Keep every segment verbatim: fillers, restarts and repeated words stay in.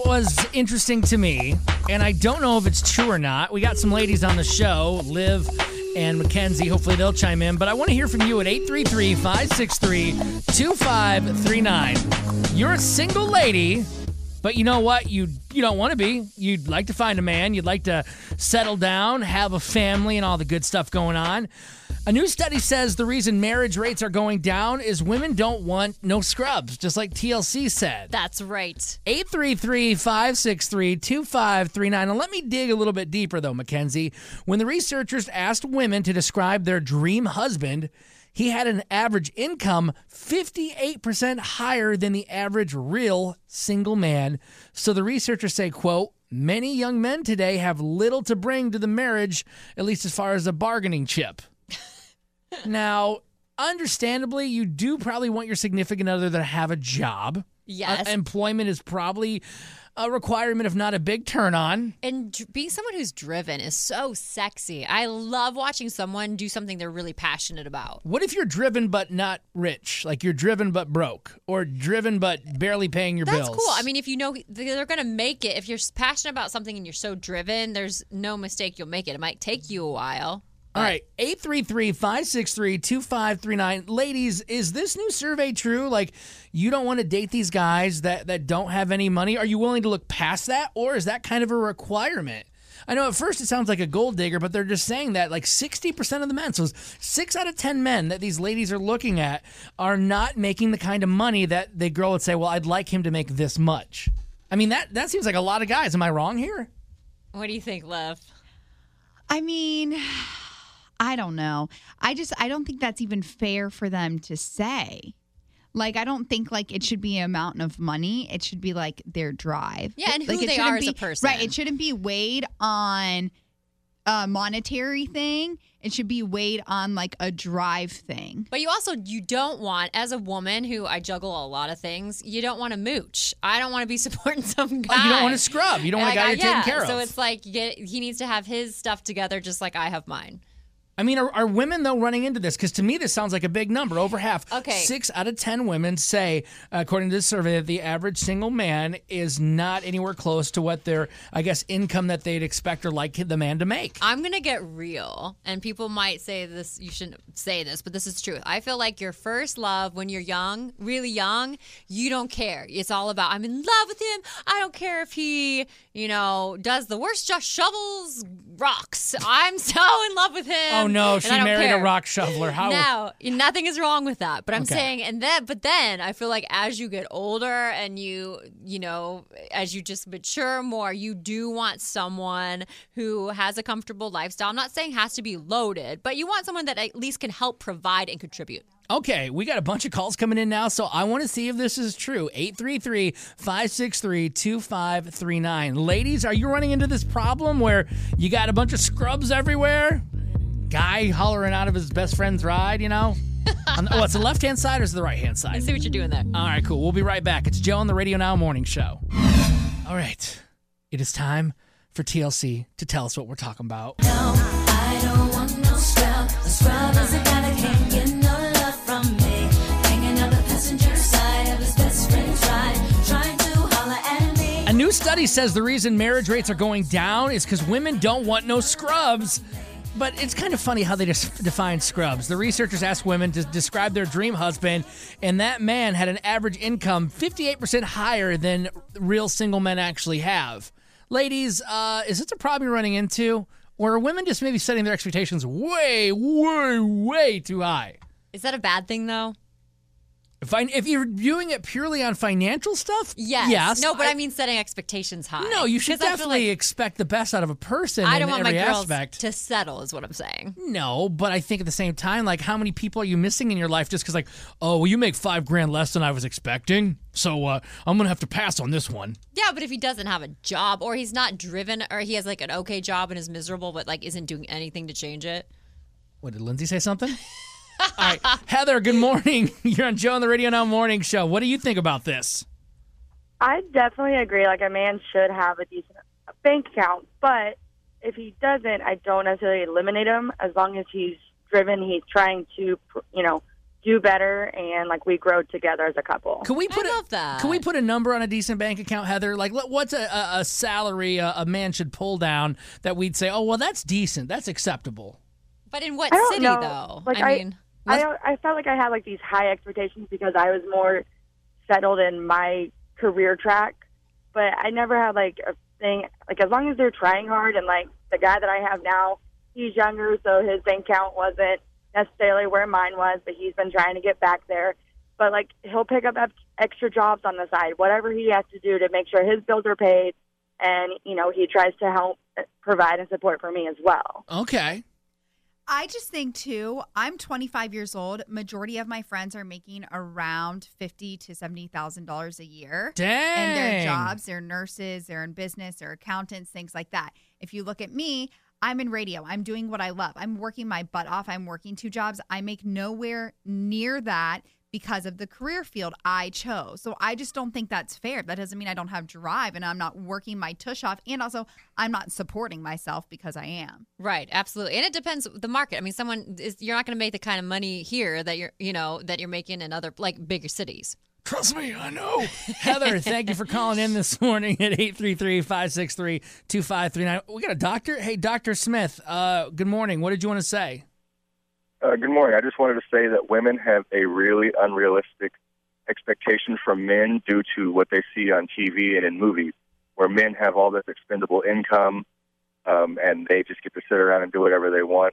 was interesting to me, and I don't know if it's true or not. We got some ladies on the show, Liv and Mackenzie. Hopefully they'll chime in. But I want to hear from you at eight three three, five six three, two five three nine. You're a single lady, but you know what? You you don't want to be. You'd like to find a man. You'd like to settle down, have a family, and all the good stuff going on. A new study says the reason marriage rates are going down is women don't want no scrubs, just like T L C said. That's right. eight three three, five six three, two five three nine. And let me dig a little bit deeper, though, Mackenzie. When the researchers asked women to describe their dream husband, he had an average income fifty-eight percent higher than the average real single man. So the researchers say, quote, many young men today have little to bring to the marriage, at least as far as a bargaining chip. Now, understandably, you do probably want your significant other to have a job. Yes. Uh, employment is probably a requirement, if not a big turn on. And dr- being someone who's driven is so sexy. I love watching someone do something they're really passionate about. What if you're driven but not rich? Like you're driven but broke, or driven but barely paying your That's bills? cool. I mean, if you know they're going to make it, if you're passionate about something and you're so driven, there's no mistake you'll make it. It might take you a while. All right, eight three three, five six three, two five three nine. Ladies, is this new survey true? Like, you don't want to date these guys that, that don't have any money? Are you willing to look past that, or is that kind of a requirement? I know at first it sounds like a gold digger, but they're just saying that like sixty percent of the men, so six out of ten men that these ladies are looking at are not making the kind of money that the girl would say, well, I'd like him to make this much. I mean, that, that seems like a lot of guys. Am I wrong here? What do you think, Lev? I mean... I don't know. I just, I don't think that's even fair for them to say. Like, I don't think, like, it should be a mountain of money. It should be, like, their drive. Yeah, and like, who they are as a person. Right. It shouldn't be weighed on a monetary thing. It should be weighed on, like, a drive thing. But you also, you don't want, as a woman who I juggle a lot of things, you don't want to mooch. I don't want to be supporting some guy. Oh, you don't want to scrub. You don't want a guy Like, you're yeah, taking care of. So it's like, you get, he needs to have his stuff together just like I have mine. I mean, are, are women, though, running into this? Because to me, this sounds like a big number. Over half. Okay. Six out of ten women say, according to this survey, that the average single man is not anywhere close to what their, I guess, income that they'd expect or like the man to make. I'm going to get real, and people might say this, you shouldn't say this, but this is true. I feel like your first love when you're young, really young, you don't care. It's all about, I'm in love with him. I don't care if he, you know, does the worst, just shovels rocks. I'm so in love with him. Oh, no, she married care. a rock shoveler. How? No, nothing is wrong with that. But I'm Okay. saying, and then, but then I feel like as you get older and you, you know, as you just mature more, you do want someone who has a comfortable lifestyle. I'm not saying has to be loaded, but you want someone that at least can help provide and contribute. Okay, we got a bunch of calls coming in now, so I want to see if this is true. eight three three, five six three, two five three nine. Ladies, are you running into this problem where you got a bunch of scrubs everywhere? Guy hollering out of his best friend's ride, you know? On, oh, it's the left-hand side or is it the right-hand side? I see what you're doing there. All right, cool. We'll be right back. It's Joe on the Radio Now Morning Show. All right, it is time for T L C to tell us what we're talking about. No, I don't want no scrub. A scrub is a guy that can't get no love from me. Hanging out the passenger side of his best friend's ride, trying to holler at me. A new study says the reason marriage rates are going down is because women don't want no scrubs. But it's kind of funny how they just define scrubs. The researchers asked women to describe their dream husband, and that man had an average income fifty-eight percent higher than real single men actually have. Ladies, uh, is this a problem you're running into? Or are women just maybe setting their expectations way, way, way too high? Is that a bad thing, though? If, I, if you're viewing it purely on financial stuff, Yes. yes. No, but I, I mean setting expectations high. No, you should 'Cause I feel definitely like expect the best out of a person I in don't want my every girls aspect. to settle, is what I'm saying. No, but I think at the same time, like, how many people are you missing in your life just because, like, oh, well, you make five grand less than I was expecting, so uh, I'm going to have to pass on this one. Yeah, but if he doesn't have a job or he's not driven or he has, like, an okay job and is miserable but, like, isn't doing anything to change it. What, did Lindsay say something? All right, Heather, good morning. You're on Joe on the Radio Now Morning Show. What do you think about this? I definitely agree. Like, a man should have a decent bank account, but if he doesn't, I don't necessarily eliminate him. As long as he's driven, he's trying to, you know, do better and like we grow together as a couple. Can we put I a, love that. Can we put a number on a decent bank account, Heather? Like, what- what's a, a, a salary a, a man should pull down that we'd say, oh, well, that's decent, that's acceptable. But in what I don't city, know. though? Like, I I- mean, I I felt like I had like these high expectations because I was more settled in my career track, but I never had like a thing like as long as they're trying hard and like the guy that I have now, he's younger, so his bank account wasn't necessarily where mine was, but he's been trying to get back there. But like he'll pick up extra jobs on the side, whatever he has to do to make sure his bills are paid, and you know he tries to help provide and support for me as well. Okay. I just think too, I'm twenty-five years old. Majority of my friends are making around fifty to seventy thousand dollars a year. Dang. In their jobs, they're nurses, they're in business, they're accountants, things like that. If you look at me, I'm in radio. I'm doing what I love. I'm working my butt off. I'm working two jobs. I make nowhere near that because of the career field I chose. So I just don't think that's fair. That doesn't mean I don't have drive and I'm not working my tush off. And also, I'm not supporting myself because I am. right, absolutely. And it depends the market. I mean, someone is you're not going to make the kind of money here that you're, you know, that you're making in other like bigger cities. Trust me, I know. Heather, thank you for calling in this morning at eight three three, five six three, two five three nine. We got a doctor. Hey, Doctor Smith, uh, good morning. What did you want to say? Uh, good morning. I just wanted to say that women have a really unrealistic expectation from men due to what they see on T V and in movies, where men have all this expendable income um, and they just get to sit around and do whatever they want.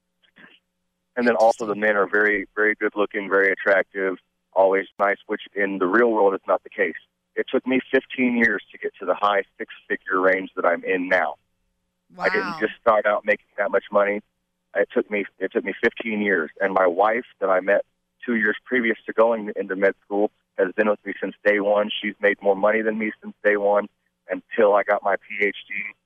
And then also the men are very, very good looking, very attractive, always nice, which in the real world is not the case. It took me fifteen years to get to the high six-figure range that I'm in now. Wow. I didn't just start out making that much money. It took me it took me fifteen years, and my wife that I met two years previous to going into med school has been with me since day one. She's made more money than me since day one until I got my P H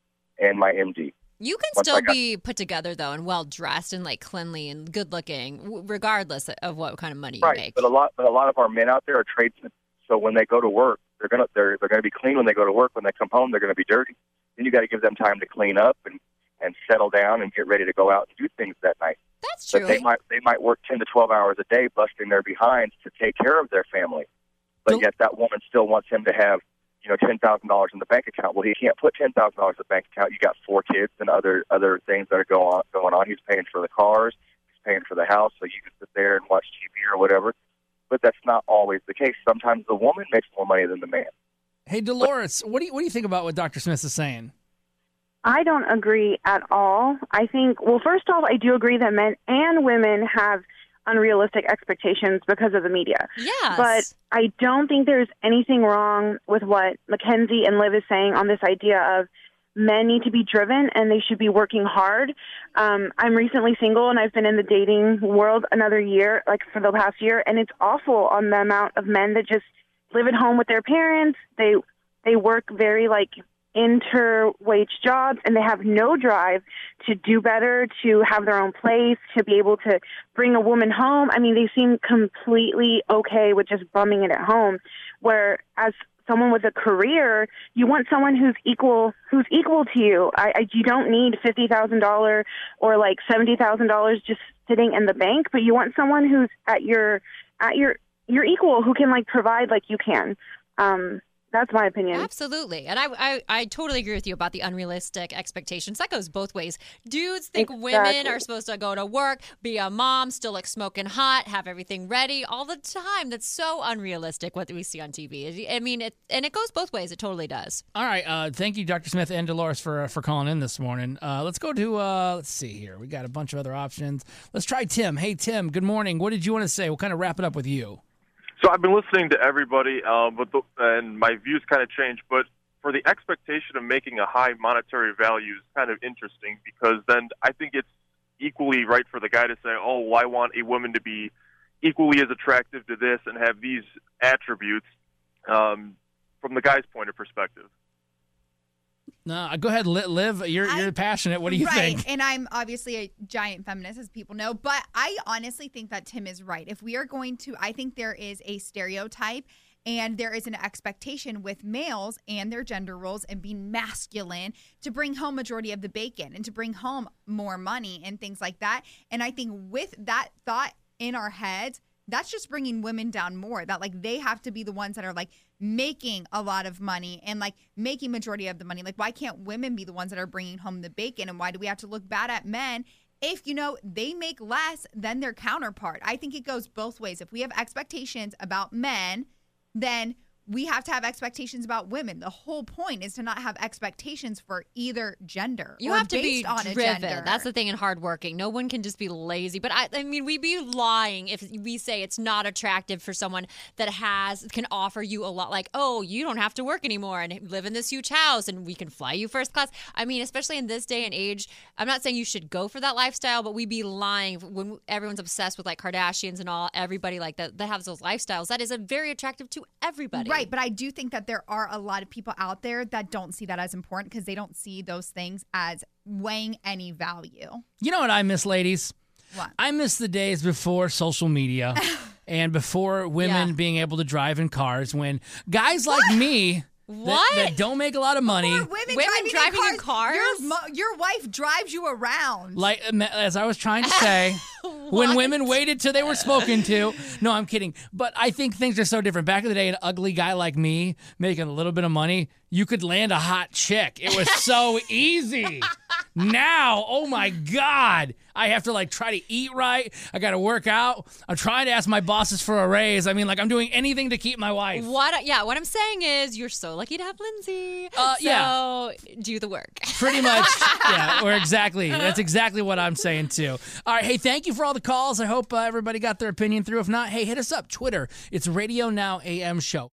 D and my M D. You can Once I still got- be put together though, and well dressed, and like cleanly and good looking, w- regardless of what kind of money you Right, make. but a lot but a lot of our men out there are tradesmen. So when they go to work, they're gonna they're they're gonna be clean when they go to work. When they come home, they're gonna be dirty. Then you got to give them time to clean up and and settle down and get ready to go out and do things that night. That's But true. they might they might work ten to twelve hours a day, busting their behinds to take care of their family. But Don't- yet that woman still wants him to have, you know, ten thousand dollars in the bank account. Well, he can't put ten thousand dollars in the bank account. You got four kids and other other things that are go on, going on. He's paying for the cars, he's paying for the house, so you can sit there and watch T V or whatever. But that's not always the case. Sometimes the woman makes more money than the man. Hey, Dolores, what do you what do you think about what Doctor Smith is saying? I don't agree at all. I think, well, first off, I do agree that men and women have unrealistic expectations because of the media. yes. But I don't think there's anything wrong with what Mackenzie and Liv is saying on this idea of men need to be driven and they should be working hard. Um, I'm recently single and I've been in the dating world another year, like for the past year, and it's awful on the amount of men that just live at home with their parents. They they work very like interwage jobs and they have no drive to do better, to have their own place, to be able to bring a woman home. I mean, they seem completely okay with just bumming it at home, where as someone with a career, you want someone who's equal who's equal to you. I, I you don't need fifty thousand dollars or like seventy thousand dollars just sitting in the bank, but you want someone who's at your at your your equal, who can like provide like you can. Um, that's my opinion. Absolutely. And I, I, I totally agree with you about the unrealistic expectations. That goes both ways. Dudes think women Exactly. are supposed to go to work, be a mom, still look smoking hot, have everything ready all the time. That's so unrealistic what we see on T V. I mean, it, and it goes both ways. It totally does. All right, uh, thank you, Doctor Smith and Dolores, for uh, for calling in this morning. Uh, let's go to uh, let's see here. We got a bunch of other options. Let's try Tim. Hey, Tim. Good morning. What did you want to say? We'll kind of wrap it up with you. So I've been listening to everybody, uh, but the, and my views kind of changed. But for the expectation of making a high monetary value is kind of interesting, because then I think it's equally right for the guy to say, oh, well, I want a woman to be equally as attractive to this and have these attributes um, from the guy's point of perspective. No, go ahead, Li- Liv. You're I- you're passionate. What do you right. think? And I'm obviously a giant feminist, as people know, but I honestly think that Tim is right. If we are going to, I think there is a stereotype and there is an expectation with males and their gender roles and being masculine to bring home majority of the bacon and to bring home more money and things like that. And I think with that thought in our heads, that's just bringing women down more. That like they have to be the ones that are like making a lot of money and like making majority of the money. Like, why can't women be the ones that are bringing home the bacon? And why do we have to look bad at men if, you know, they make less than their counterpart? I think it goes both ways. If we have expectations about men, then we have to have expectations about women. The whole point is to not have expectations for either gender. You or have to be based on a driven. gender. That's the thing in hardworking. No one can just be lazy. But I, I mean, we'd be lying if we say it's not attractive for someone that has can offer you a lot. Like, oh, you don't have to work anymore and live in this huge house, and we can fly you first class. I mean, especially in this day and age, I'm not saying you should go for that lifestyle, but we'd be lying when everyone's obsessed with like Kardashians and all. Everybody like that that has those lifestyles. That is a very attractive to everybody. Right, but I do think that there are a lot of people out there that don't see that as important because they don't see those things as weighing any value. You know what I miss, ladies? What? I miss the days before social media and before women Yeah. being able to drive in cars when guys like me that, What? that don't make a lot of money, Or women, Women driving, driving in in cars? cars. Your, mo- your wife drives you around. like as I was trying to say, when women waited till they were spoken to. No, I'm kidding. But I think things are so different. Back in the day, an ugly guy like me making a little bit of money, you could land a hot chick. It was so easy. Now, oh my God, I have to like try to eat right. I got to work out. I'm trying to ask my bosses for a raise. I mean, like I'm doing anything to keep my wife. What? Yeah, what I'm saying is you're so lucky to have Lindsay. Uh, so yeah. do the work. Pretty much, yeah, or exactly. That's exactly what I'm saying too. All right, hey, thank you for all the calls. I hope uh, everybody got their opinion through. If not, hey, hit us up. Twitter. It's Radio Now A M Show.